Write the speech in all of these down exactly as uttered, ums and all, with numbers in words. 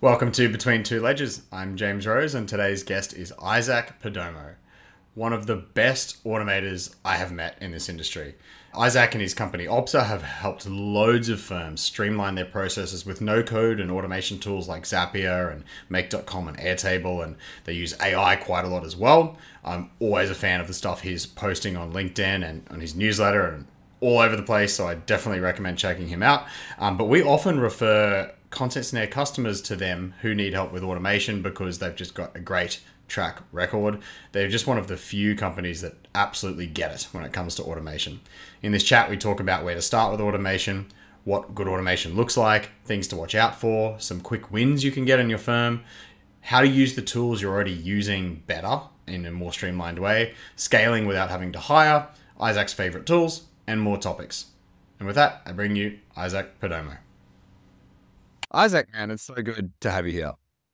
Welcome to Between Two Ledgers. I'm James Rose, and today's guest is Isaac Perdomo, one of the best automators I have met in this industry. Isaac and his company Opsa have helped loads of firms streamline their processes with no-code and automation tools like Zapier and Make dot com and Airtable, and they use A I quite a lot as well. I'm always a fan of the stuff he's posting on LinkedIn and on his newsletter and all over the place, so I definitely recommend checking him out. Um, but we often refer Content Snare customers to them who need help with automation because they've just got a great track record. They're just one of the few companies that absolutely get it when it comes to automation. In this chat, we talk about where to start with automation, what good automation looks like, things to watch out for, some quick wins you can get in your firm, how to use the tools you're already using better in a more streamlined way, scaling without having to hire, Isaac's favorite tools, and more topics. And with that, I bring you Isaac Perdomo. Isaac, man, it's so good to have you here.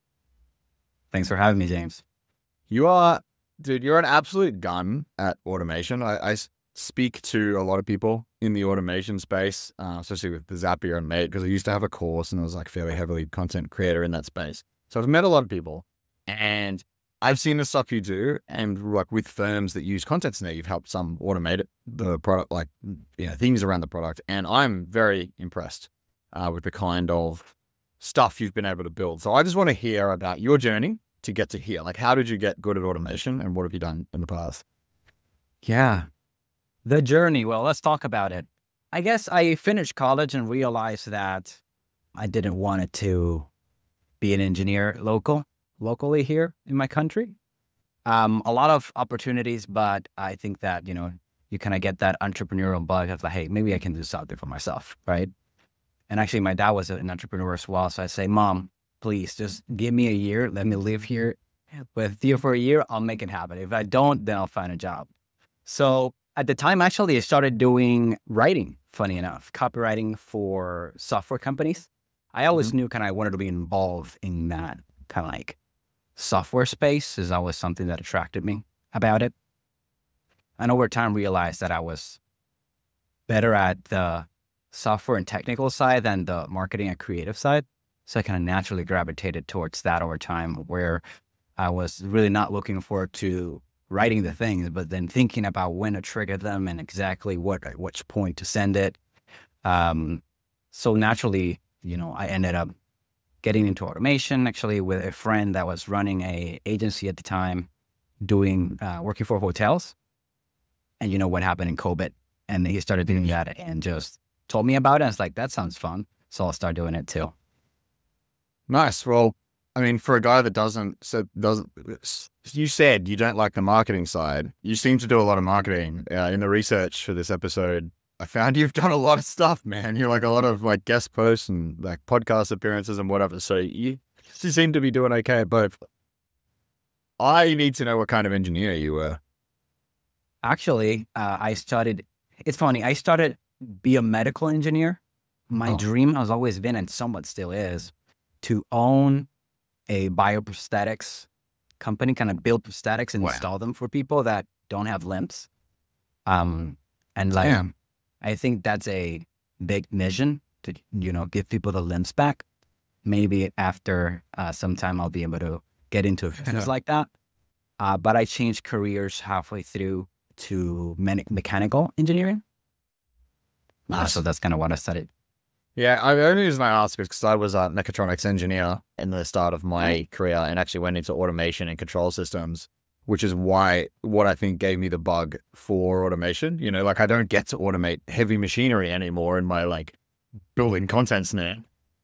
Thanks for having me, James. You are, dude, you're an absolute gun at automation. I, I speak to a lot of people in the automation space, uh, especially with the Zapier and Mate, because I used to have a course and I was like fairly heavily content creator in that space. So I've met a lot of people and I've seen the stuff you do, and like with firms that use Content Snare, you've helped some automate the product, like, you know, things around the product. And I'm very impressed uh, with the kind of stuff you've been able to build. So I just want to hear about your journey to get to here. Like, how did you get good at automation and what have you done in the past? Yeah, the journey. Well, let's talk about it. I guess I finished college and realized that I didn't want it to be an engineer local, locally here in my country. Um, a lot of opportunities, but I think that, you know, you kind of get that entrepreneurial bug of like, hey, maybe I can do something for myself, right? And actually, my dad was an entrepreneur as well. So I say, Mom, please just give me a year. Let me live here with you for a year. I'll make it happen. If I don't, then I'll find a job. So at the time, actually, I started doing writing, funny enough, copywriting for software companies. I always mm-hmm. knew kind of I wanted to be involved in that kind of like software space is always something that attracted me about it. And over time, realized that I was better at the software and technical side than the marketing and creative side. So I kind of naturally gravitated towards that over time, where I was really not looking forward to writing the things, but then thinking about when to trigger them and exactly what, at which point to send it. Um, so naturally, you know, I ended up getting into automation actually with a friend that was running a agency at the time, doing, uh, working for hotels. And you know what happened in COVID, and he started doing that and just told me about it. I was like, that sounds fun. So I'll start doing it too. Nice. Well, I mean, for a guy that doesn't, so doesn't, you said you don't like the marketing side. You seem to do a lot of marketing. Uh, in the research for this episode, I found you've done a lot of stuff, man. You're like a lot of like guest posts and like podcast appearances and whatever. So you, you seem to be doing okay at both. I need to know what kind of engineer you were. Actually, uh, I started, it's funny, I started be a medical engineer. My oh. dream has always been, and somewhat still is, to own a bioprosthetics company, kind of build prosthetics and wow. install them for people that don't have limbs. Um, and like, Damn. I think that's a big mission to, you know, give people the limbs back. Maybe after uh, some time I'll be able to get into things yeah. like that. Uh, but I changed careers halfway through to me- mechanical engineering. Uh, so that's kind of what I studied. Yeah, I, the only reason I asked is because I was a mechatronics engineer in the start of my career and actually went into automation and control systems, which is why what I think gave me the bug for automation. You know, like I don't get to automate heavy machinery anymore in my like building Content Snare.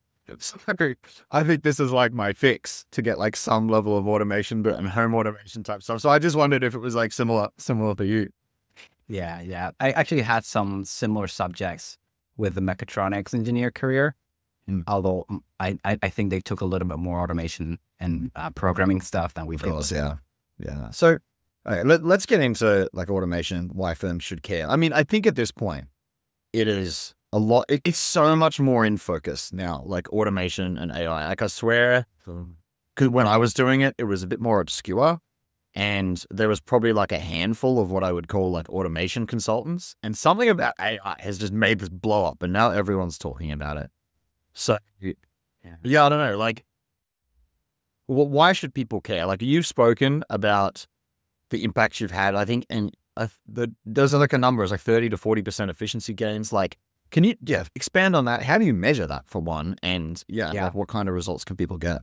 I think this is like my fix to get like some level of automation, but and home automation type stuff. So I just wondered if it was like similar, similar to you. Yeah, yeah. I actually had some similar subjects with the mechatronics engineer career, mm. although I, I, I think they took a little bit more automation and uh, programming stuff than we've done. Yeah, yeah. So okay, let, let's get into like automation, why firms should care. I mean, I think at this point, it is a lot, it, it's so much more in focus now, like automation and A I. Like I swear, because when I was doing it, it was a bit more obscure. And there was probably like a handful of what I would call like automation consultants. And something about A I has just made this blow up. And now everyone's talking about it. So, yeah, yeah I don't know. Like, wh- why should people care? Like you've spoken about the impacts you've had, I think, and uh, the, those are like a number, it's like thirty to forty percent efficiency gains. Like, can you yeah expand on that? How do you measure that for one? And yeah, Yeah. like what kind of results can people get?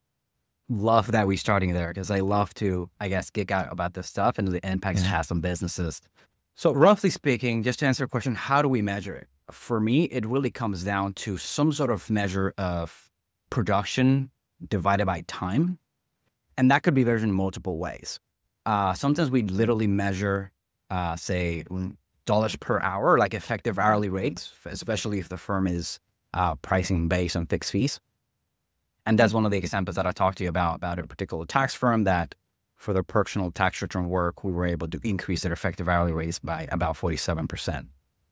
Love that we're starting there because I love to, I guess, geek out about this stuff and the impacts it has on businesses. So roughly speaking, just to answer your question, how do we measure it? For me, it really comes down to some sort of measure of production divided by time. And that could be measured in multiple ways. Uh, sometimes we literally measure, uh, say, dollars per hour, like effective hourly rates, especially if the firm is uh, pricing based on fixed fees. And that's one of the examples that I talked to you about, about a particular tax firm that for their personal tax return work, we were able to increase their effective hourly rates by about forty-seven percent.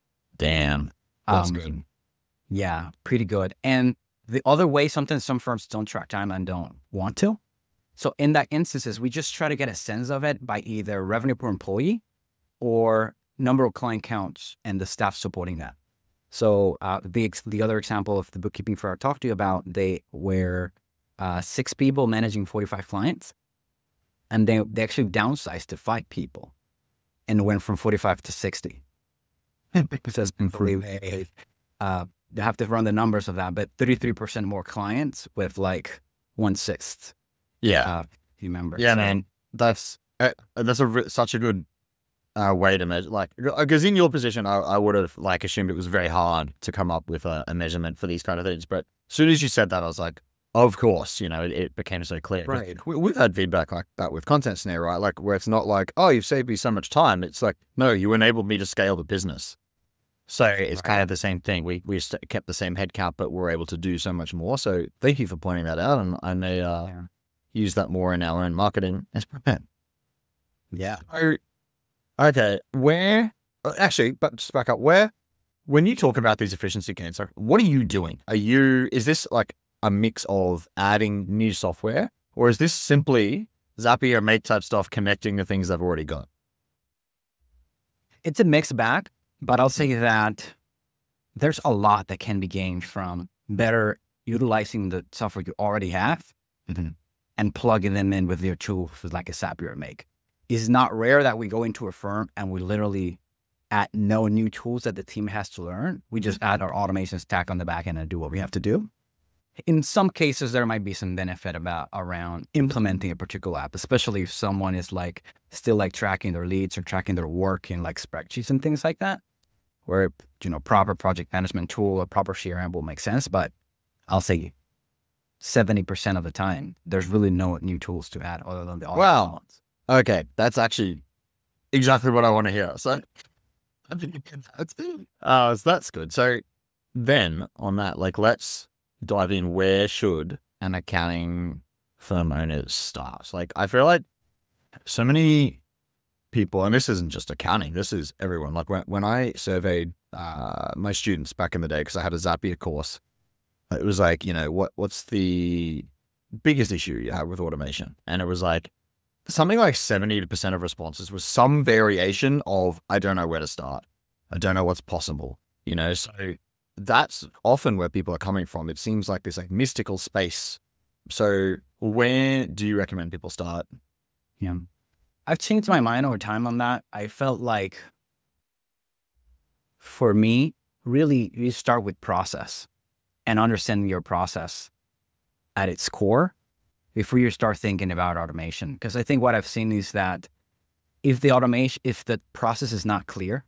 Damn, that's Um, good. Yeah, pretty good. And the other way, sometimes some firms don't track time and don't want to. So in that instances, we just try to get a sense of it by either revenue per employee or number of client counts and the staff supporting that. So uh, the ex- the other example of the bookkeeping firm I talked to you about, they were uh, six people managing forty-five clients, and they they actually downsized to five people, and went from forty-five to sixty. Because they, uh, they have to run the numbers of that, but thirty-three percent more clients with like one sixth Yeah, uh, few members. yeah, So, man. That's uh, that's a re- such a good uh, way to measure. Like, because in your position, I, I would have like assumed it was very hard to come up with a, a measurement for these kind of things. But as soon as you said that, I was like, of course, you know, it, it became so clear. 'Cause Right. We, we've had feedback like that with Content Snare, right? Like where it's not like, oh, you've saved me so much time. It's like, no, you enabled me to scale the business. So it's kind of the same thing. We we st- kept the same headcount, but we're able to do so much more. So thank you for pointing that out, and I may uh, Yeah. use that more in our own marketing as prepared. Yeah. So, okay, where uh, actually, but just back up. Where when you talk about these efficiency gains, like what are you doing? Are you is this like a mix of adding new software, or is this simply Zapier Mate type stuff connecting the things they've already got? It's a mixed bag, but I'll say that there's a lot that can be gained from better utilizing the software you already have Mhm. and plugging them in with your tools like a Zapier Make. It's not rare that we go into a firm and we literally add no new tools that the team has to learn. We just add our automation stack on the back end and do what we have to do. In some cases, there might be some benefit about around implementing a particular app, especially if someone is like still like tracking their leads or tracking their work in like spreadsheets and things like that, where, you know, proper project management tool or proper C R M will make sense. But I'll say seventy percent of the time, there's really no new tools to add other than the auto Wow. ones. Okay, that's actually exactly what I want to hear. So, uh, so that's good. So then on that, like, let's dive in. Where should an accounting firm owner start? Like, I feel like so many people, and this isn't just accounting, this is everyone. Like when, when I surveyed uh, my students back in the day, because I had a Zapier course, it was like, you know, what what's the biggest issue you have with automation? And it was like, something like seventy percent of responses was some variation of, I don't know where to start. I don't know what's possible, you know? So that's often where people are coming from. It seems like this like mystical space. So where do you recommend people start? Yeah. I've changed my mind over time on that. I felt like for me, really, you start with process and understanding your process at its core before you start thinking about automation. Because I think what I've seen is that if the automation, if the process is not clear,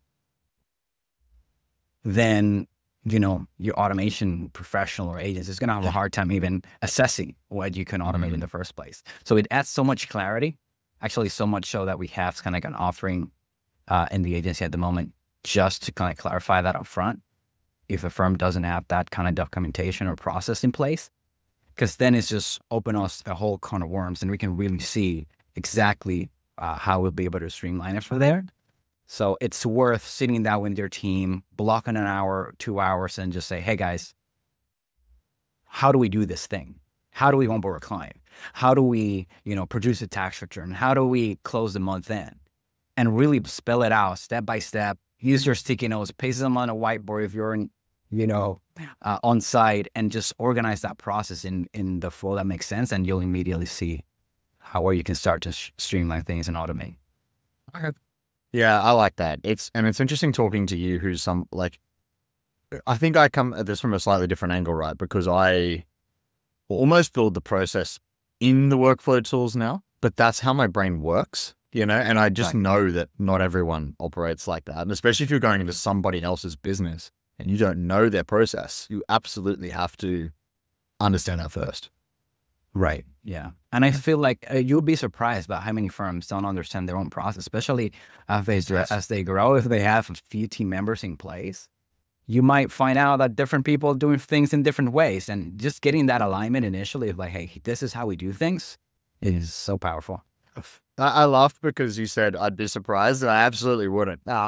then, you know, your automation professional or agents is going to have a hard time even assessing what you can automate Mhm. in the first place. So it adds so much clarity, actually so much so that we have kind of like an offering uh, in the agency at the moment just to kind of clarify that up front. If a firm doesn't have that kind of documentation or process in place, because then it's just open us a whole can of worms and we can really see exactly uh, how we'll be able to streamline it from there. So it's worth sitting down with your team, blocking an hour, two hours, and just say, hey guys, how do we do this thing? How do we onboard a client? How do we, you know, produce a tax return? How do we close the month end? And really spell it out step by step. Use your sticky notes, paste them on a whiteboard if you're in, you know, uh, on site and just organize that process in, in the flow that makes sense. And you'll immediately see how where you can start to sh- streamline things and automate. Okay. Yeah, I like that. It's and it's interesting talking to you, who's some like, I think I come at this from a slightly different angle, right? Because I almost build the process in the workflow tools now, but that's how my brain works, you know. And I just Right. know that not everyone operates like that, and especially if you're going into somebody else's business and you don't know their process, you absolutely have to understand that first. Right. Yeah. And I feel like uh, you'll be surprised about how many firms don't understand their own process, especially as they, Yes. as they grow. If they have a few team members in place, you might find out that different people are doing things in different ways. And just getting that alignment initially of like, hey, this is how we do things is so powerful. I, I laughed because you said I'd be surprised, and I absolutely wouldn't. Uh,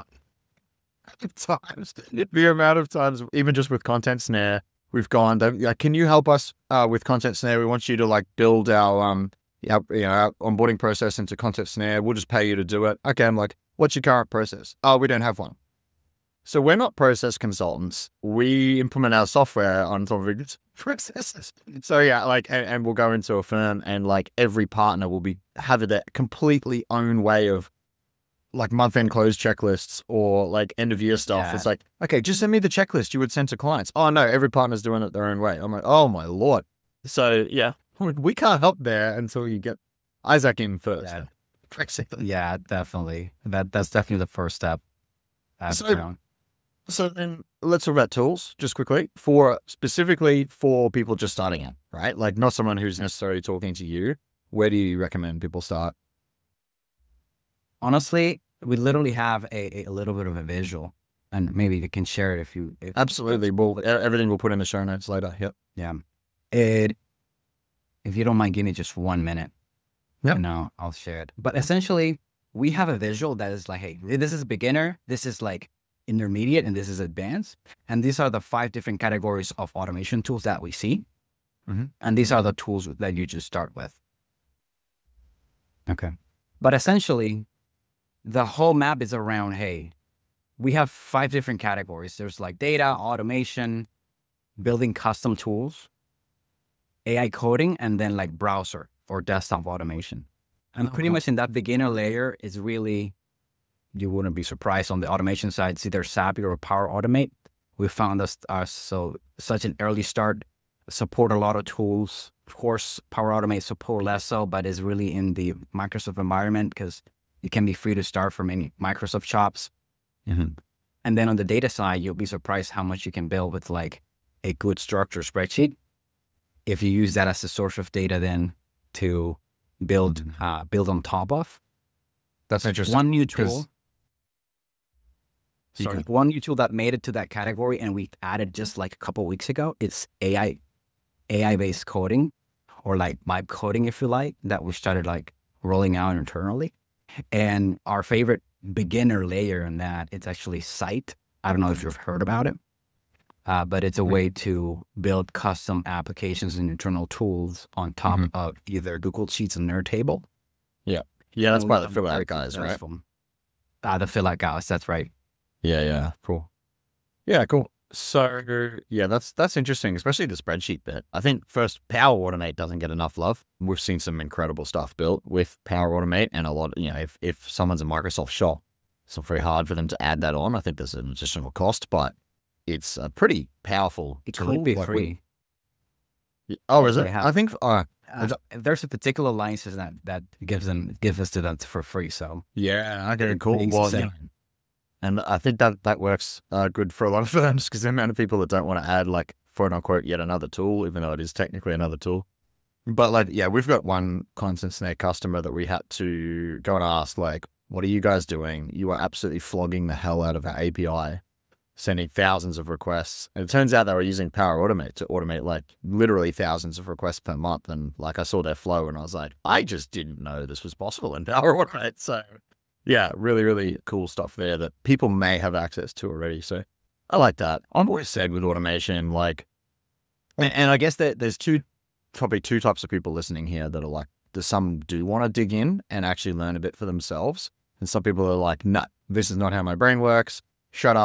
times the amount of times, even just with Content Snare, we've gone, they've- like, can you help us uh, with Content Snare? We want you to like build our um our, you know, our onboarding process into Content Snare. We'll just pay you to do it. Okay, I'm like, what's your current process? Oh, we don't have one. So we're not process consultants. We implement our software on top of its processes. So yeah, like, and, and we'll go into a firm, and like every partner will be have their completely own way of like month-end close checklists or like end-of-year stuff. Yeah. It's like, okay, just send me the checklist you would send to clients. Oh no, every partner's doing it their own way. I'm like, oh my Lord. So yeah, we can't help there until you get Isaac in first. Yeah. Basically. Yeah, definitely. That That's definitely the first step. I've So- found. So then let's talk about tools just quickly for specifically for people just starting out, right? Like not someone who's necessarily talking to you. Where do you recommend people start? Honestly, we literally have a, a little bit of a visual, and maybe you can share it if you. If, Absolutely. We'll, e- everything we'll put in the show notes later. Yep. Yeah. It, if you don't mind giving me just one minute, Yep. you know, I'll share it. But essentially, we have a visual that is like, hey, this is beginner, this is like intermediate, and this is advanced. And these are the five different categories of automation tools that we see. Mhm. And these are the tools that you just start with. Okay. But essentially, the whole map is around, hey, we have five different categories. There's like data, automation, building custom tools, A I coding, and then like browser or desktop automation. And pretty Okay. much in that beginner layer is really, you wouldn't be surprised on the automation side, it's either Zapier or Power Automate. We found us uh, so such an early start, support a lot of tools. Of course, Power Automate support less so, but is really in the Microsoft environment because it can be free to start from any Microsoft shops. Mhm. And then on the data side, you'll be surprised how much you can build with like a good structured spreadsheet. If you use that as a source of data, then to build uh, build on top of. That's interesting. One new 'cause- tool. You Sorry, can- one new tool that made it to that category, and we added just like a couple weeks ago. It's A I, A I based coding, or like vibe coding, if you like, that we started like rolling out internally. And our favorite beginner layer in that, it's actually Site. I don't know if you've heard about it, uh, but it's a way to build custom applications and internal tools on top Mhm. of either Google Sheets and Airtable. Yeah, that's And by we've the been fill very out guys, right? successful. Ah, the fill out guys, that's right. Yeah, yeah, cool. Yeah, cool. So yeah, that's that's interesting, especially the spreadsheet bit. I think first Power Automate doesn't get enough love. We've seen some incredible stuff built with Power Automate, and a lot. You know, if if someone's a Microsoft shop, it's not very hard for them to add that on. I think there's an additional cost, but it's a pretty powerful It tool. could be Like, free. we- oh, is They it? have- I think. Uh, Uh, there's a particular license that that gives them gives us to them for free. So yeah. Okay. Pretty Cool. Well, insane. yeah. And I think that that works uh, good for a lot of firms because the amount of people that don't want to add like quote unquote yet another tool, even though it is technically another tool. But like, yeah, we've got one Content Snare customer that we had to go and ask, like, what are you guys doing? You are absolutely flogging the hell out of our A P I, sending thousands of requests. And it turns out they were using Power Automate to automate like literally thousands of requests per month. And like, I saw their flow and I was like, I just didn't know this was possible in Power Automate. So yeah, really, really cool stuff there that people may have access to already. So I like that. I've always said with automation, like, and, and I guess that there's two, probably two types of people listening here that are like, there's some do want to dig in and actually learn a bit for themselves. And some people are like, no, this is not how my brain works. Shut up.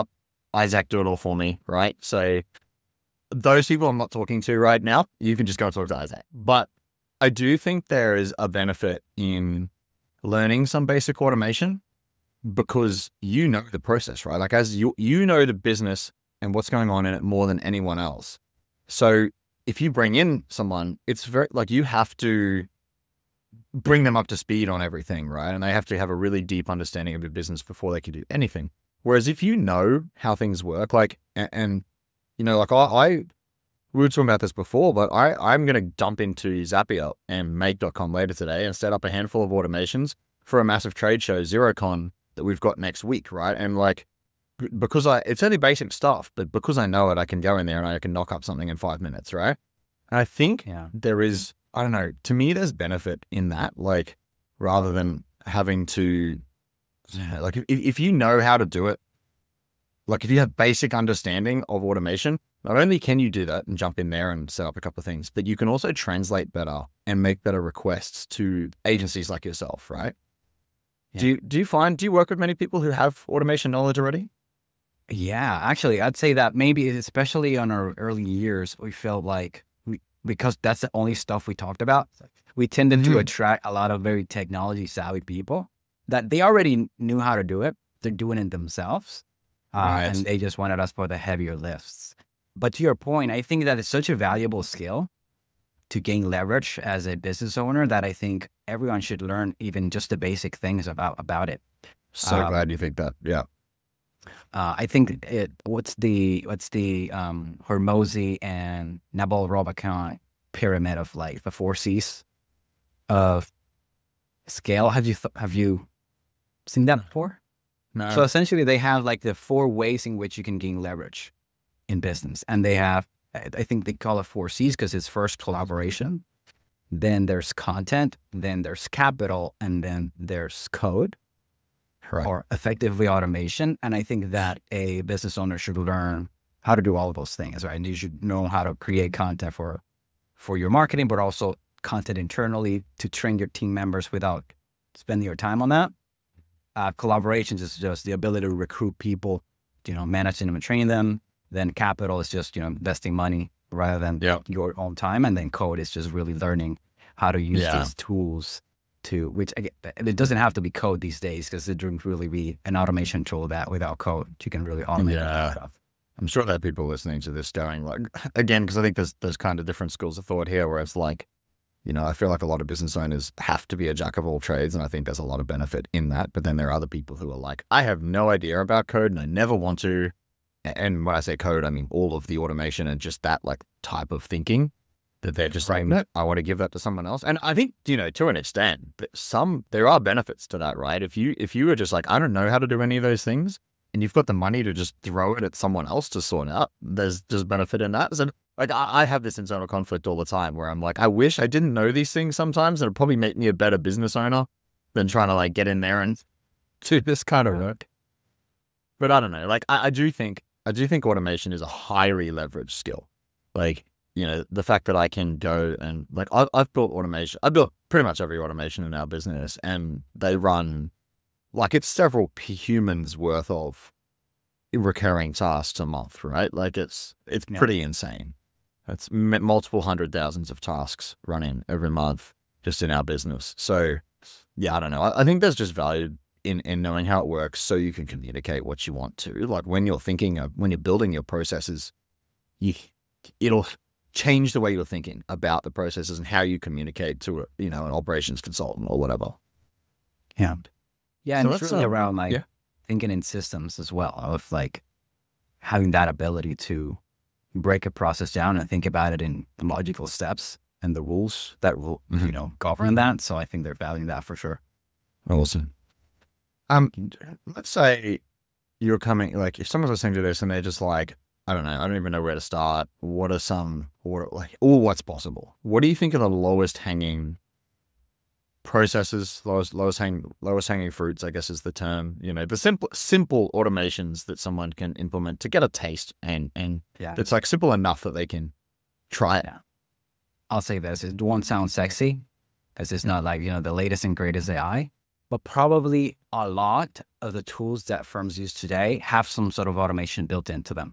Isaac do it all for me, right? So those people I'm not talking to right now, you can just go and talk to Isaac. But I do think there is a benefit in learning some basic automation because you know the process, right? Like as you, you know the business and what's going on in it more than anyone else. So if you bring in someone, it's very like you have to bring them up to speed on everything, right? And they have to have a really deep understanding of your business before they can do anything. Whereas if you know how things work, like, and, and you know, like I, I, we were talking about this before, but I, I'm going to dump into Zapier and make dot com later today and set up a handful of automations for a massive trade show, XeroCon, that we've got next week, right? And like, because I, it's only basic stuff, but because I know it, I can go in there and I can knock up something in five minutes, right? And I think Yeah. there is, I don't know, to me, there's benefit in that, like, rather than having to, like, if, if you know how to do it, like, if you have basic understanding of automation, not only can you do that and jump in there and set up a couple of things, but you can also translate better and make better requests to agencies like yourself, right? Yeah. Do you, do you find, do you work with many people who have automation knowledge already? Yeah, actually, I'd say that maybe especially on our early years, we felt like we, because that's the only stuff we talked about, we tended to Mhm. attract a lot of very technology savvy people that they already knew how to do it. They're doing it themselves. Uh, Right. And they just wanted us for the heavier lifts. But to your point, I think that it's such a valuable skill to gain leverage as a business owner that I think everyone should learn even just the basic things about, about it. So Um, glad you think that. Yeah. Uh, I think it. What's the what's the um, Hormozy and Naval Ravikant pyramid of like the four C's of scale? Have you th- have you seen that before? No. So essentially, they have like the four ways in which you can gain leverage in business, and they have. I I think they call it four C's because it's first collaboration, then there's content, then there's capital, and then there's code. right. Or effectively automation. And I think that a business owner should learn how to do all of those things, right? And you should know how to create content for, for your marketing, but also content internally to train your team members without spending your time on that. Uh, collaborations is just the ability to recruit people, you know, managing them and training them. Then capital is just, you know, investing money rather than Yeah. your own time. And then code is just really learning how to use Yeah. these tools to, which again, it doesn't have to be code these days because it shouldn't really be an automation tool that without code, you can really automate Yeah. that stuff. I'm sure there are people listening to this going like, again, because I think there's there's kind of different schools of thought here where it's like, you know, I feel like a lot of business owners have to be a jack of all trades, and I think there's a lot of benefit in that. But then there are other people who are like, I have no idea about code and I never want to. And when I say code, I mean all of the automation and just that like type of thinking that they're just like, no, I want to give that to someone else. And I think, you know, to an extent, but some, there are benefits to that, right? If you, if you are just like, I don't know how to do any of those things, and you've got the money to just throw it at someone else to sort out, there's just benefit in that. So like, I, I have this internal conflict all the time where I'm like, I wish I didn't know these things sometimes. It'd probably make me a better business owner than trying to like get in there and do this kind of work. But I don't know. Like, I, I do think, I do think automation is a highly leveraged skill. Like, you know, the fact that I can go and like, I've, I've built automation, I've built pretty much every automation in our business, and they run like it's several p- humans worth of recurring tasks a month, right? Like it's, it's Yeah. pretty insane. It's m- multiple hundred thousands of tasks running every month just in our business. So yeah, I don't know. I, I think there's just value in, in knowing how it works so you can communicate what you want to. Like when you're thinking of, when you're building your processes, you, it'll change the way you're thinking about the processes and how you communicate to, a, you know, an operations consultant or whatever. Yeah. Yeah. So And it's let's, really um, around like yeah. thinking in systems as well, of like having that ability to break a process down and think about it in logical steps and the rules that will, Mhm. you know, govern that. So I think they're valuing that for sure. Awesome. Um, let's say you're coming, like if someone's listening to this and they're just like, I don't know, I don't even know where to start. What are some, or like, or what's possible? What do you think are the lowest hanging processes, lowest, lowest hanging, lowest hanging fruits, I guess is the term, you know, the simple, simple automations that someone can implement to get a taste and, and Yeah. it's like simple enough that they can try it. Yeah. I'll say this, it won't sound sexy because it's not like, you know, the latest and greatest A I, but probably a lot of the tools that firms use today have some sort of automation built into them.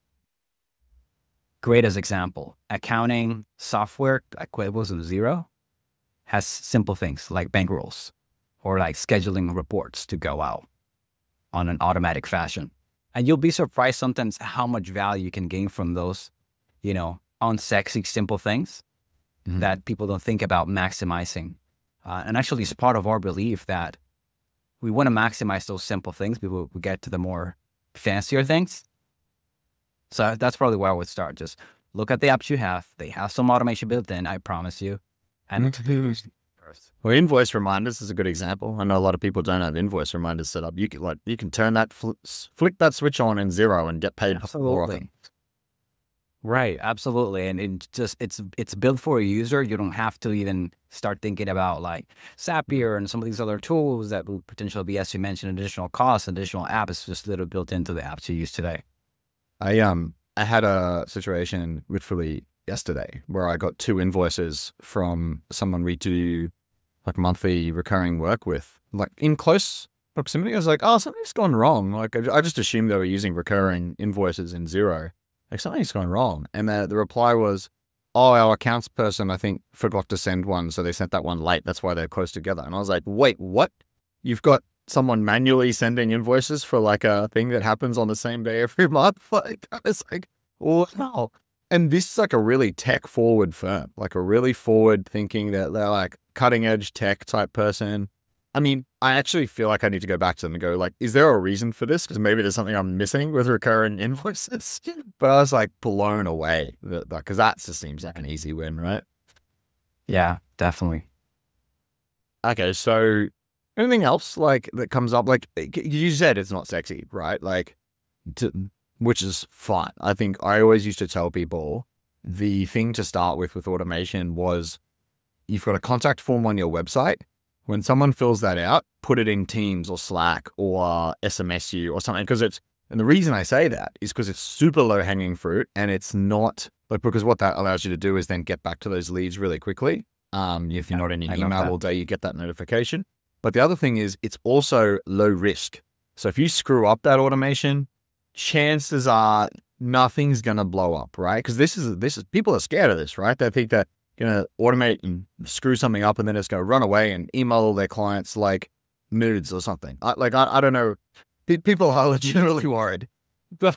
Greatest example, accounting software like QuickBooks and Xero has simple things like bank rules or like scheduling reports to go out on an automatic fashion. And you'll be surprised sometimes how much value you can gain from those, you know, unsexy, simple things mm-hmm. that people don't think about maximizing. Uh, and actually, it's part of our belief that we want to maximize those simple things before we get to the more fancier things. So that's probably where I would start. Just look at the apps you have. They have some automation built in, I promise you. And mm-hmm. Well, invoice reminders is a good example. I know a lot of people don't have invoice reminders set up. You can like you can turn that fl- flick that switch on in Xero and get paid more often. Right, absolutely. And it just it's it's built for a user. You don't have to even start thinking about like Zapier and some of these other tools that will potentially be, as you mentioned, additional costs, additional apps. It's just literally built into the apps you use today. I um I had a situation literally yesterday where I got two invoices from someone we do like monthly recurring work with, like in close proximity. I was like, oh, something's gone wrong. Like I, I just assumed they were using recurring invoices in Xero. Like something's gone wrong. And the, the reply was, oh, our accounts person, I think, forgot to send one. So they sent that one late. That's why they're close together. And I was like, wait, what? You've got someone manually sending invoices for like a thing that happens on the same day every month? Like, I was like, wow. And this is like a really tech forward firm, like a really forward thinking that they're like cutting edge tech type person. I mean, I actually feel like I need to go back to them and go like, is there a reason for this? Because maybe there's something I'm missing with recurring invoices. But I was like blown away because that just seems like an easy win, right? Yeah, definitely. Okay, so anything else like that comes up? Like you said, it's not sexy, right? Like, to, which is fine. I think I always used to tell people the thing to start with with automation was you've got a contact form on your website. When someone fills that out, put it in Teams or Slack or S M S you or something. Because it's, and the reason I say that is because it's super low hanging fruit and it's not like, because what that allows you to do is then get back to those leads really quickly. Um, if you're not in your email all day, you get that notification. But the other thing is it's also low risk. So if you screw up that automation, chances are nothing's going to blow up, right? Because this is, this is, people are scared of this, right? They think that going to automate and screw something up and then it's going to run away and email all their clients like nudes or something. I, like, I, I don't know. P- people are legitimately worried. But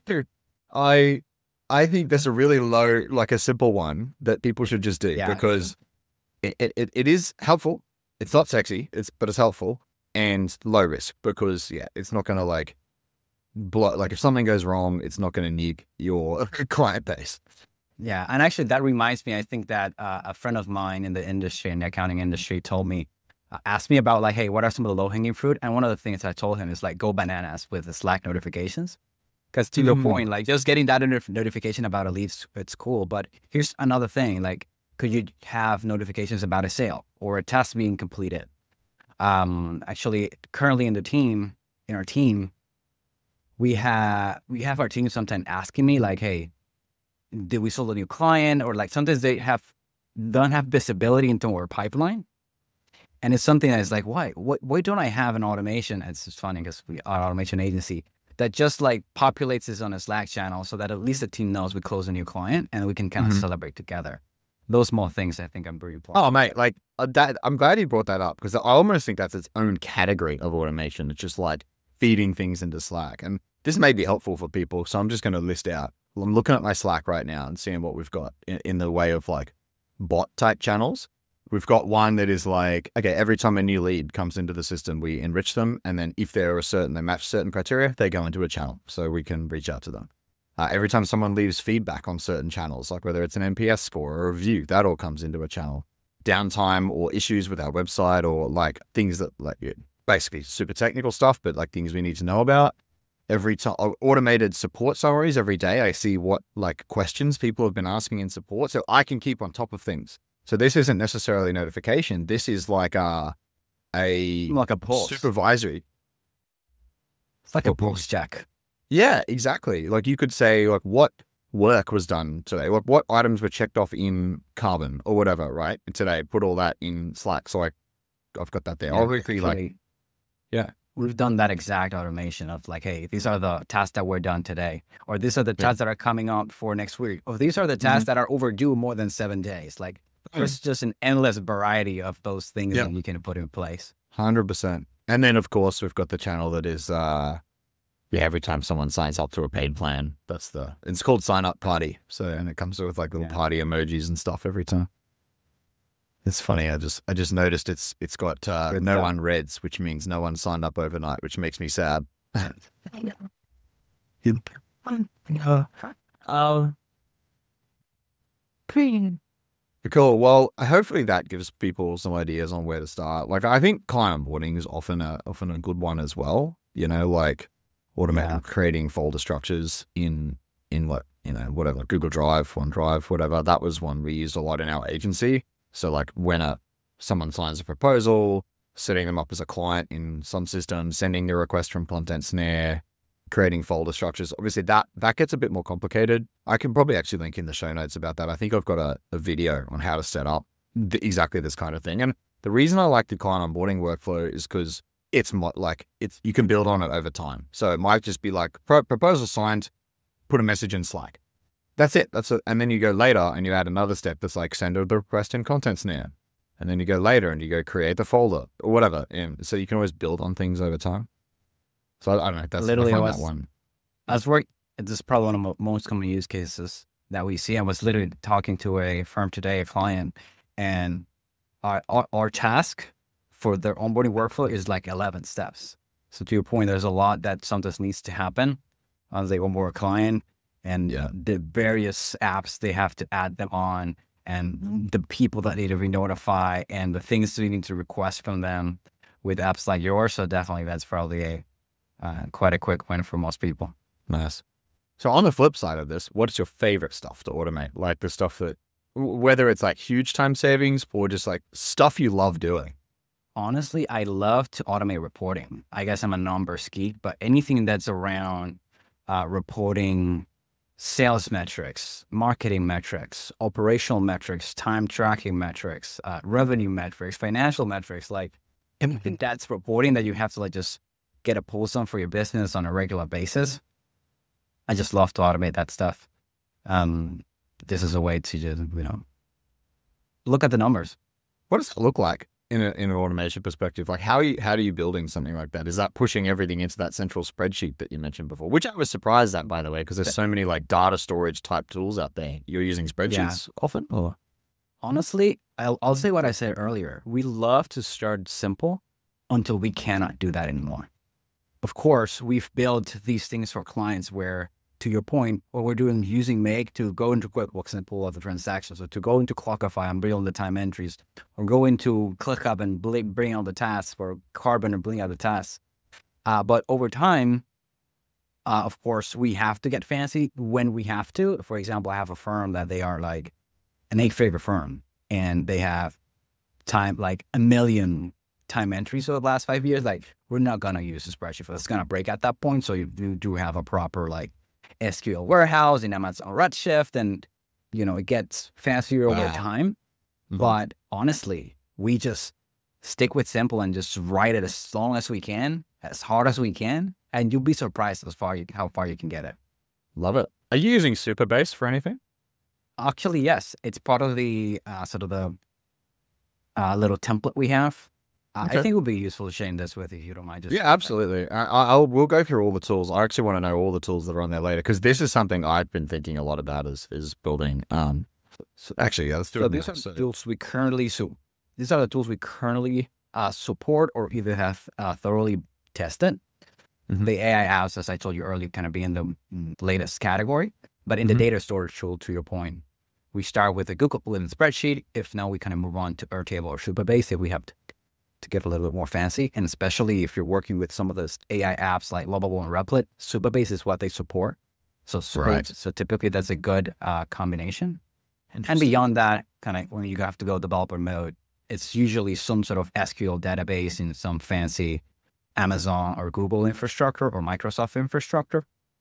I, I think there's a really low, like a simple one that people should just do yeah, because it, it, it is helpful. It's not sexy, it's but it's helpful and low risk because, yeah, it's not going to like blow. Like if something goes wrong, it's not going to nig your client base. Yeah. And actually that reminds me, I think that uh, a friend of mine in the industry, in the accounting industry told me, uh, asked me about like, hey, what are some of the low hanging fruit? And one of the things I told him is like, go bananas with the Slack notifications. Because to mm. your point, like just getting that notification about a lead, it's cool. But here's another thing, like, could you have notifications about a sale or a task being completed? Um, actually, currently in the team, in our team, we have, we have our team sometimes asking me like, hey, did we sold a new client? Or like sometimes they have don't have visibility into our pipeline. And it's something that is like, why? Why, why don't I have an automation? It's just funny because we are an automation agency that just like populates this on a Slack channel so that at least the team knows we close a new client and we can kind of mm-hmm. celebrate together. Those small things I think I'm pretty proud. Oh, mate, like uh, that. I'm glad you brought that up because I almost think that's its own category of automation. It's just like feeding things into Slack. And this may be helpful for people. So I'm just going to list out. I'm looking at my Slack right now and seeing what we've got in, in the way of like bot type channels. We've got one that is like, okay, every time a new lead comes into the system, we enrich them. And then if they're a certain, they match certain criteria, they go into a channel so we can reach out to them. Uh, every time someone leaves feedback on certain channels, like whether it's an N P S score or a review, that all comes into a channel. Downtime or issues with our website or like things that like basically super technical stuff, but like things we need to know about. Every time automated support summaries every day, I see what like questions people have been asking in support. So I can keep on top of things. So this isn't necessarily notification. This is like a, a like a pulse. Supervisory. It's like a pulse check. Yeah, exactly. Like you could say like what work was done today, like what items were checked off in Carbon or whatever, right? And today, put all that in Slack. So I, I've got that there. Yeah, Obviously, like Yeah. We've done that exact automation of like, hey, these are the tasks that were done today, or these are the tasks yeah. that are coming up for next week, or these are the tasks mm-hmm. that are overdue more than seven days. Like mm-hmm. there's just an endless variety of those things yep. that you can put in place. one hundred percent. And then of course we've got the channel that is, uh, yeah, every time someone signs up to a paid plan, that's the, it's called sign up party. So, and it comes with like little yeah. party emojis and stuff every time. It's funny. I just I just noticed it's it's got uh, no one reds, which means no one signed up overnight, which makes me sad. Oh, cool. Well, hopefully that gives people some ideas on where to start. Like I think client onboarding is often a often a good one as well. You know, like automating yeah. creating folder structures in in what you know whatever Google Drive, OneDrive, whatever. That was one we used a lot in our agency. So like when a someone signs a proposal, setting them up as a client in some system, sending the request from Content Snare, creating folder structures. Obviously that, that gets a bit more complicated. I can probably actually link in the show notes about that. I think I've got a, a video on how to set up th- exactly this kind of thing. And the reason I like the client onboarding workflow is because it's mo- like, it's, you can build on it over time. So it might just be like pro- proposal signed, put a message in Slack. That's it. That's it. And then you go later and you add another step that's like send a request in Content Snare. And then you go later and you go create the folder or whatever. And so you can always build on things over time. So I, I don't know. That's literally I was, that one. I was working. This is probably one of the most common use cases that we see. I was literally talking to a firm today, a client, and our, our, our task for their onboarding workflow is like eleven steps. So to your point, there's a lot that sometimes needs to happen as they onboard a client. And yeah. the various apps they have to add them on, and the people that need to be notified, and the things we need to request from them with apps like yours. So definitely that's probably a uh, quite a quick win for most people. Nice. So on the flip side of this, what's your favorite stuff to automate? Like the stuff that, whether it's like huge time savings or just like stuff you love doing? Honestly, I love to automate reporting. I guess I'm a numbers geek, but anything that's around uh, reporting sales metrics, marketing metrics, operational metrics, time tracking metrics, uh, revenue metrics, financial metrics, like if that's reporting that you have to like just get a pulse on for your business on a regular basis. I just love to automate that stuff. Um, this is a way to just, you know, look at the numbers. What does it look like in, a, in an automation perspective? Like how are you, how are you building something like that? Is that pushing everything into that central spreadsheet that you mentioned before, which I was surprised at, by the way, because there's so many like data storage type tools out there. You're using spreadsheets yeah. often? Or? Honestly, I'll, I'll say what I said earlier. We love to start simple until we cannot do that anymore. Of course, we've built these things for clients where, to your point, what we're doing using Make to go into QuickBooks and pull out the transactions, or to go into Clockify and bring on the time entries, or go into ClickUp and bring out the tasks, or Carbon and bring out the tasks. Uh, but over time, uh, of course, we have to get fancy when we have to. For example, I have a firm that they are like an eight-figure firm, and they have time like a million time entries over the last five years. Like, we're not gonna use a spreadsheet for this. It's gonna break at that point. So you do, do have a proper like S Q L warehouse in Amazon Redshift, and you know it gets fancier over wow. time. Mm-hmm. But honestly, we just stick with simple and just write it as long as we can, as hard as we can, and you'll be surprised as far you, how far you can get it. Love it. Are you using Supabase for anything? Actually, yes. It's part of the uh, sort of the uh, little template we have. Uh, okay. I think it would be useful to share this with you if you don't mind. Just yeah, absolutely. I, I'll we'll go through all the tools. I actually want to know all the tools that are on there later, because this is something I've been thinking a lot about is is building. Um, so actually, yeah, let's do so it. These now. are So, the tools we currently so these are the tools we currently uh, support or either have uh, thoroughly tested. Mm-hmm. The A I apps, as I told you earlier, kind of be in the latest category, but in mm-hmm. the data storage tool, to your point, we start with a Google Linen spreadsheet. If now we kind of move on to Airtable or Supabase, if we have to. to get a little bit more fancy. And especially if you're working with some of those A I apps like Lovable and Replit, Supabase is what they support. So, so, right. so typically that's a good uh, combination. And beyond that, kind of when you have to go developer mode, it's usually some sort of S Q L database in some fancy Amazon or Google infrastructure or Microsoft infrastructure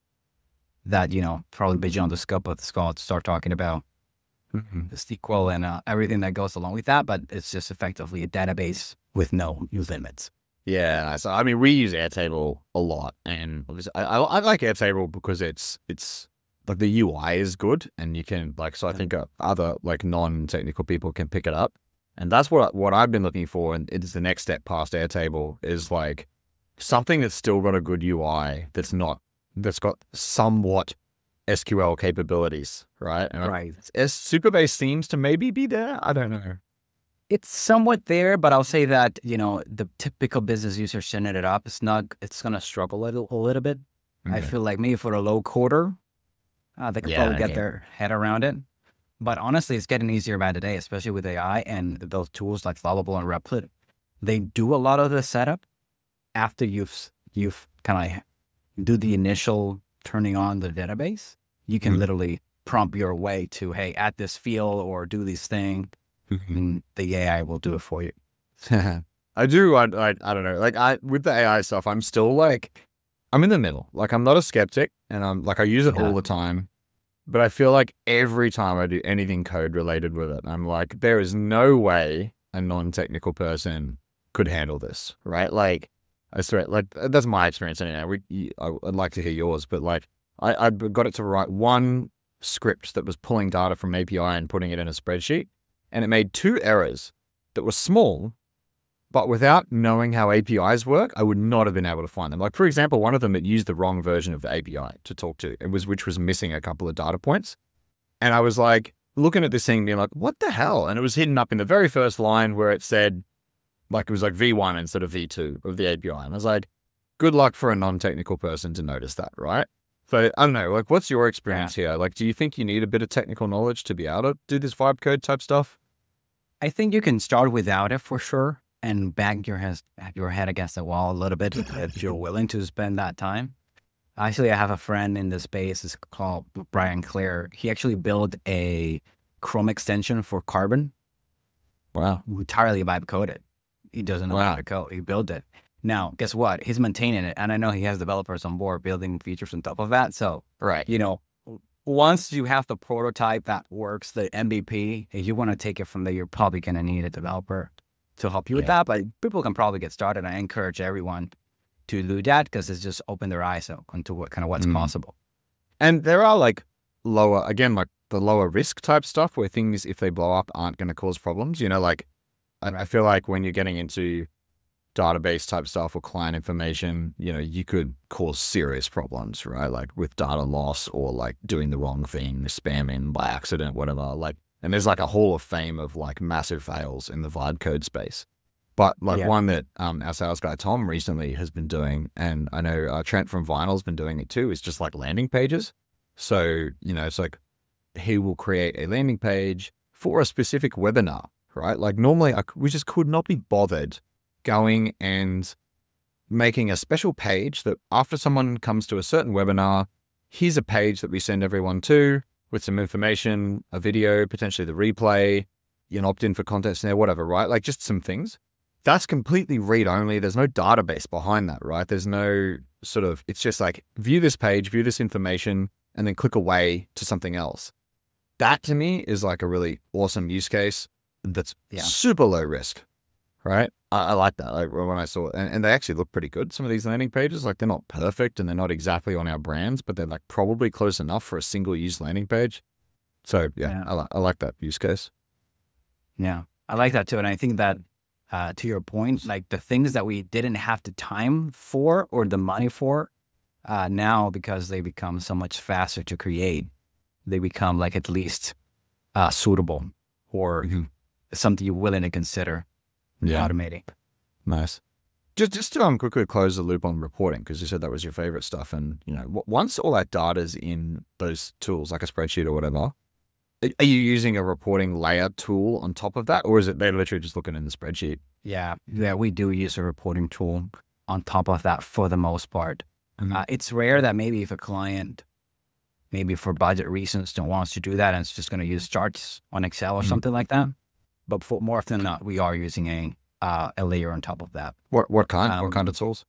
that, you know, probably beyond the scope of the skull to start talking about mm-hmm. the S Q L and uh, everything that goes along with that. But it's just effectively a database with no limits. Yeah, so I mean, we use Airtable a lot, and obviously I, I, I like Airtable because it's it's like the U I is good, and you can like so I think uh, other like non-technical people can pick it up, and that's what what I've been looking for, and it is the next step past Airtable is like something that's still got a good U I that's not that's got somewhat S Q L capabilities, right? And Right. S Superbase seems to maybe be there. I don't know. It's somewhat there, but I'll say that, you know, the typical business user setting it up, it's not, it's going to struggle a little, a little bit. I Okay. feel like maybe for a low quarter, uh, they could Yeah, probably get okay. their head around it. But honestly, it's getting easier by the day, especially with A I and those tools like Lovable and Replit. They do a lot of the setup after you've, you've kind of do the initial turning on the database. You can Mhm. literally prompt your way to, hey, add this field or do this thing. And the A I will do it for you. I do. I, I I don't know. Like I with the A I stuff, I'm still like I'm in the middle. Like I'm not a skeptic, and I'm like I use it Yeah. all the time. But I feel like every time I do anything code related with it, I'm like, there is no way a non-technical person could handle this, right? Like I swear, like that's my experience anyway. We, you- I, I'd like to hear yours, but like I I got it to write one script that was pulling data from A P I and putting it in a spreadsheet, and it made two errors that were small, but without knowing how A P Is work, I would not have been able to find them. Like, for example, one of them, it used the wrong version of the A P I to talk to. It was, which was missing a couple of data points. And I was like, looking at this thing being like, what the hell? And it was hidden up in the very first line where it said, like, it was like V one instead of V two of the A P I. And I was like, good luck for a non-technical person to notice that, right? So I don't know, like, what's your experience here? Like, do you think you need a bit of technical knowledge to be able to do this vibe code type stuff? I think you can start without it for sure and bang your head, your head against the wall a little bit if you're willing to spend that time. Actually, I have a friend in the space. It's called Brian Clare. He actually built a Chrome extension for Carbon, Wow. entirely vibe coded. He doesn't know Wow. how to code. He built it. Now, guess what? He's maintaining it. And I know he has developers on board building features on top of that. So, Right. you know, once you have the prototype that works, the M V P, if you want to take it from there, you're probably going to need a developer to help you with Yeah. that. But people can probably get started. I encourage everyone to do that because it's just open their eyes up onto what kind of what's Mm. possible. And there are like lower, again, like the lower risk type stuff where things, if they blow up, aren't going to cause problems. You know, like I I feel like when you're getting into database type stuff or client information, you know, you could cause serious problems, right? Like with data loss or like doing the wrong thing, spamming by accident, whatever. Like, and there's like a hall of fame of like massive fails in the vibe code space. But like Yeah. one that um, our sales guy Tom recently has been doing, and I know uh, Trent from Vinyl's been doing it too, is just like landing pages. So, you know, it's like he will create a landing page for a specific webinar, right? Like normally I, c- we just could not be bothered going and making a special page that after someone comes to a certain webinar, here's a page that we send everyone to with some information, a video, potentially the replay, you can opt in for content there, whatever, right? Like just some things. That's completely read only. There's no database behind that, right? There's no sort of, it's just like view this page, view this information, and then click away to something else. That to me is like a really awesome use case that's Yeah. super low risk, right? I, I like that. Like when I saw it, and, and they actually look pretty good. Some of these landing pages, like they're not perfect and they're not exactly on our brands, but they're like probably close enough for a single use landing page. So yeah, Yeah. I, li- I like that use case. Yeah, I like that too. And I think that uh, to your point, like the things that we didn't have the time for or the money for, uh, now because they become so much faster to create, they become like at least uh, suitable or Mhm. something you're willing to consider Yeah. automating. Nice. Just just to um, quickly close the loop on reporting, because you said that was your favorite stuff. And, you know, w- once all that data's in those tools, like a spreadsheet or whatever, a- are you using a reporting layer tool on top of that? Or is it they're literally just looking in the spreadsheet? Yeah, yeah, we do use a reporting tool on top of that for the most part. Mhm. Uh, it's rare that maybe if a client, maybe for budget reasons, don't want us to do that and it's just going to use charts on Excel or Mhm. something like that. But for more often than not, we are using a uh, a layer on top of that. What what kind? Um, what kind of tools?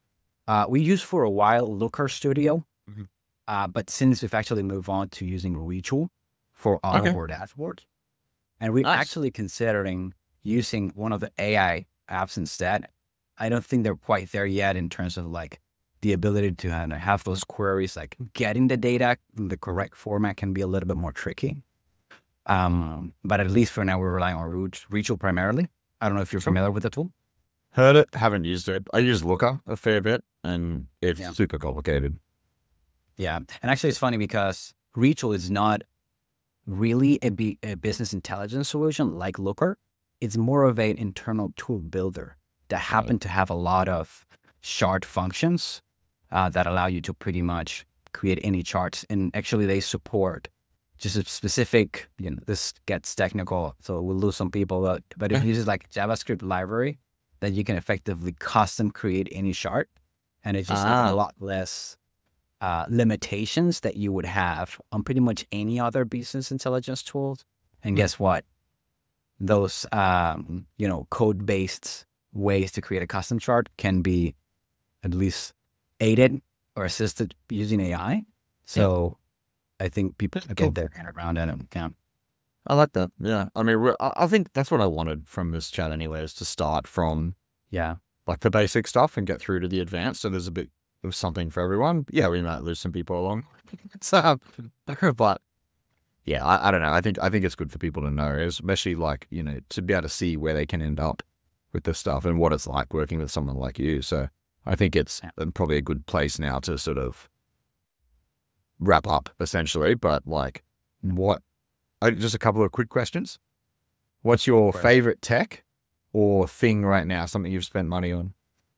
Uh, we used for a while Looker Studio, Mhm. uh, but since we've actually moved on to using Retool for all Okay. of our dashboards, and we're Nice. actually considering using one of the A I apps instead. I don't think they're quite there yet in terms of like the ability to uh, have those queries, like getting the data in the correct format can be a little bit more tricky. Um, but at least for now, we're relying on Reach- Reachel primarily. I don't know if you're familiar with the tool. Heard it, haven't used it. I use Looker a fair bit, and it's Yeah. super complicated. Yeah. And actually, it's funny because Reachel is not really a, b- a business intelligence solution like Looker. It's more of an internal tool builder that happen to have a lot of shard functions uh, that allow you to pretty much create any charts. And actually, they support just a specific, you know, this gets technical, so we'll lose some people. But, but it uses like JavaScript library that you can effectively custom create any chart. And it's just Ah. a lot less uh, limitations that you would have on pretty much any other business intelligence tools. And guess what? Those, um, you know, code-based ways to create a custom chart can be at least aided or assisted using A I. So I think people Cool. get their head around it. Yeah. I like that. Yeah. I mean, we're, I I think that's what I wanted from this chat anyway, is to start from Yeah. like the basic stuff and get through to the advanced. So there's a bit of something for everyone. Yeah, we might lose some people along. So, but yeah, I, I don't know. I think I think it's good for people to know, especially like, you know, to be able to see where they can end up with this stuff and what it's like working with someone like you. So I think it's Yeah. um, probably a good place now to sort of wrap up essentially. But like, what? Uh, just a couple of quick questions. What's your course. favorite tech or thing right now? Something you've spent money on?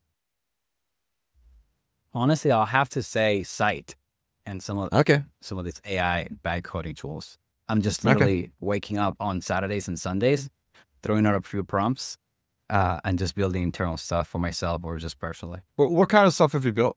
Honestly, I'll have to say Sight and some of Okay. some of these A I bag coding tools. I'm just Okay. literally waking up on Saturdays and Sundays, throwing out a few prompts, uh, and just building internal stuff for myself or just personally. What, what kind of stuff have you built?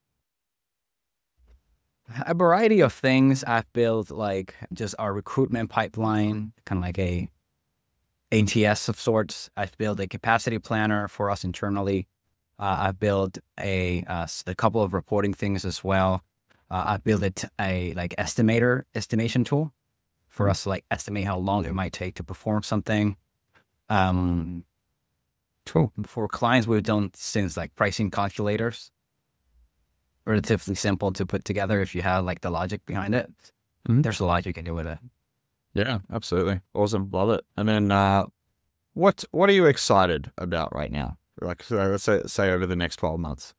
A variety of things. I've built like just our recruitment pipeline, kind of like a A T S of sorts. I've built a capacity planner for us internally. Uh, I've built a uh, s- a couple of reporting things as well. Uh, I've built it a like estimator estimation tool for us to like estimate how long it might take to perform something. Um, Cool. for clients, we've done things like pricing calculators, relatively simple to put together if you have like the logic behind it. Mhm. There's a lot you can do with it. Yeah, absolutely. Awesome. Love it. And then uh, what what are you excited about right now? Like, so let's say, say over the next twelve months.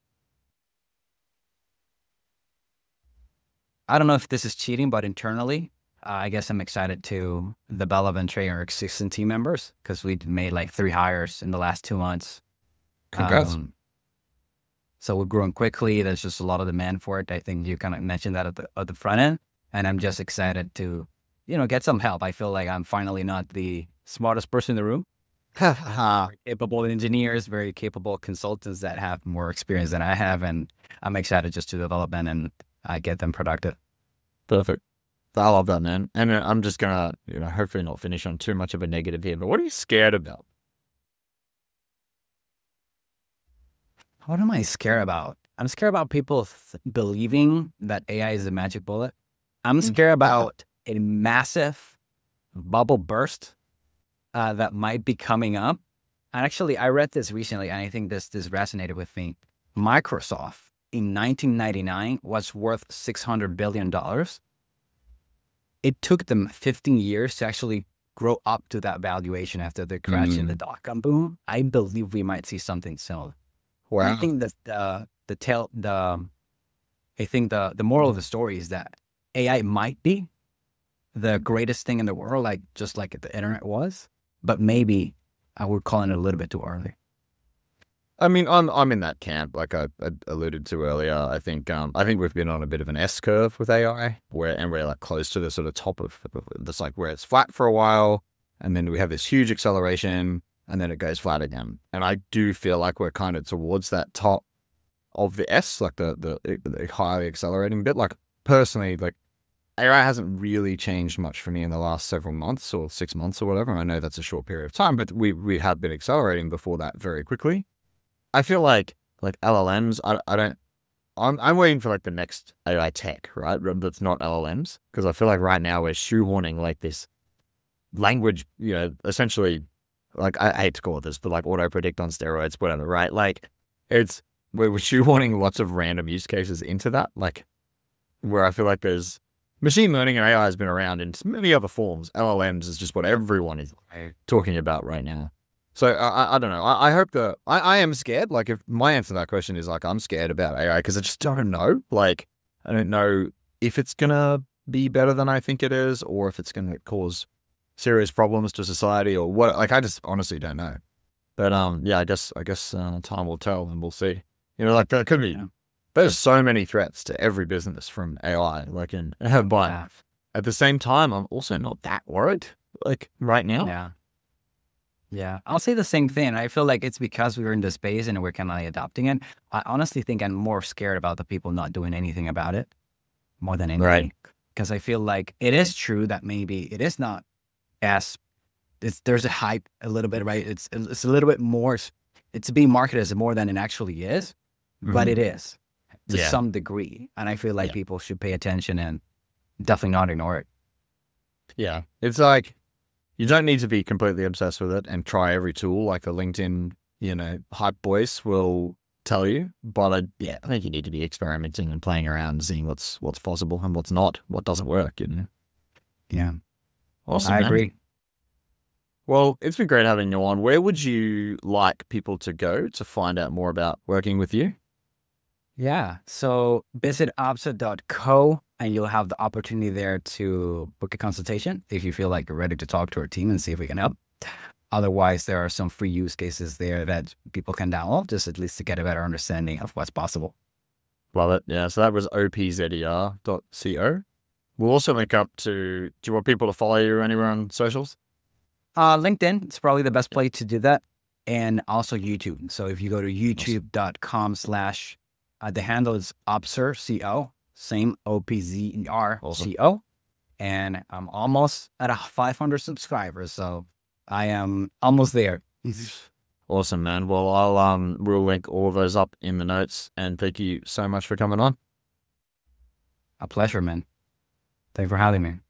I don't know if this is cheating, but internally, uh, I guess I'm excited to develop and train our existing team members because we made like three hires in the last two months. Congrats. Um, so we're growing quickly. There's just a lot of demand for it. I think you kind of mentioned that at the, at the front end. And I'm just excited to, you know, get some help. I feel like I'm finally not the smartest person in the room. uh, capable engineers, very capable consultants that have more experience than I have. And I'm excited just to develop them and uh, get them productive. Perfect. I love that, man. And uh, I'm just gonna, you know, hopefully not finish on too much of a negative here. But what are you scared about? What am I scared about? I'm scared about people th- believing that A I is a magic bullet. I'm scared about a massive bubble burst uh, that might be coming up. And actually, I read this recently, and I think this this resonated with me. Microsoft in nineteen ninety-nine was worth six hundred billion dollars. It took them fifteen years to actually grow up to that valuation after the crash in the dot-com boom. I believe we might see something similar. I think that the the tell the I think the the moral of the story is that A I might be the greatest thing in the world, like just like the internet was, but maybe I would call it a little bit too early. I mean, I'm I'm in that camp, like I, I alluded to earlier. I think um I think we've been on a bit of an S curve with A I, where and we're like close to the sort of top of this, like where it's flat for a while, and then we have this huge acceleration, and then it goes flat again. And I do feel like we're kind of towards that top of the S, like the the, the highly accelerating bit. Like personally, like A I hasn't really changed much for me in the last several months or six months or whatever. I know that's a short period of time, but we we have been accelerating before that very quickly. I feel like like L L Ms. I I don't. I'm I'm waiting for like the next A I tech, right? That's not L L Ms, because I feel like right now we're shoehorning like this language, you know, essentially. Like I hate to call it this, but like auto predict on steroids, whatever, right? Like it's we're we're shoehorning lots of random use cases into that, like where I feel like there's machine learning and A I has been around in many other forms. L L Ms is just what everyone is talking about right now. So I, I, I don't know. I, I hope that I, I am scared. Like if my answer to that question is like I'm scared about A I because I just don't know. Like I don't know if it's gonna be better than I think it is, or if it's gonna cause serious problems to society, or what. Like I just honestly don't know. But um, yeah, I guess I guess uh, time will tell, and we'll see. You know, like there could be. Yeah. There's so many threats to every business from A I. Like, and but Yeah. at the same time, I'm also not that worried. Like right now. Yeah. Yeah. I'll say the same thing. I feel like it's because we were in the space and we're kind of like adopting it. I honestly think I'm more scared about the people not doing anything about it more than anything. Right. Because I feel like it is true that maybe it is not as, it's, there's a hype a little bit, right? It's, it's a little bit more, it's being marketed as more than it actually is, but Mhm. it is to Yeah. some degree. And I feel like Yeah. people should pay attention and definitely not ignore it. Yeah. It's like you don't need to be completely obsessed with it and try every tool like the LinkedIn, you know, hype voice will tell you. But I, yeah, I think you need to be experimenting and playing around and seeing what's what's possible and what's not, what doesn't work. You know. Yeah. Awesome. I man. agree. Well, it's been great having you on. Where would you like people to go to find out more about working with you? Yeah. So visit opsa dot co and you'll have the opportunity there to book a consultation if you feel like you're ready to talk to our team and see if we can help. Otherwise, there are some free use cases there that people can download just at least to get a better understanding of what's possible. Love it. Yeah. So that was O P Z E R dot co. We'll also link up to, do you want people to follow you anywhere on socials? Uh, LinkedIn is probably the best place to do that. And also YouTube. So if you go to youtube.com slash, uh, the handle is Opser, C O, same O P Z E R C O. And I'm almost at a five hundred subscribers. So I am almost there. Awesome, man. Well, I'll um we'll link all of those up in the notes, and thank you so much for coming on. A pleasure, man. Thanks for having me.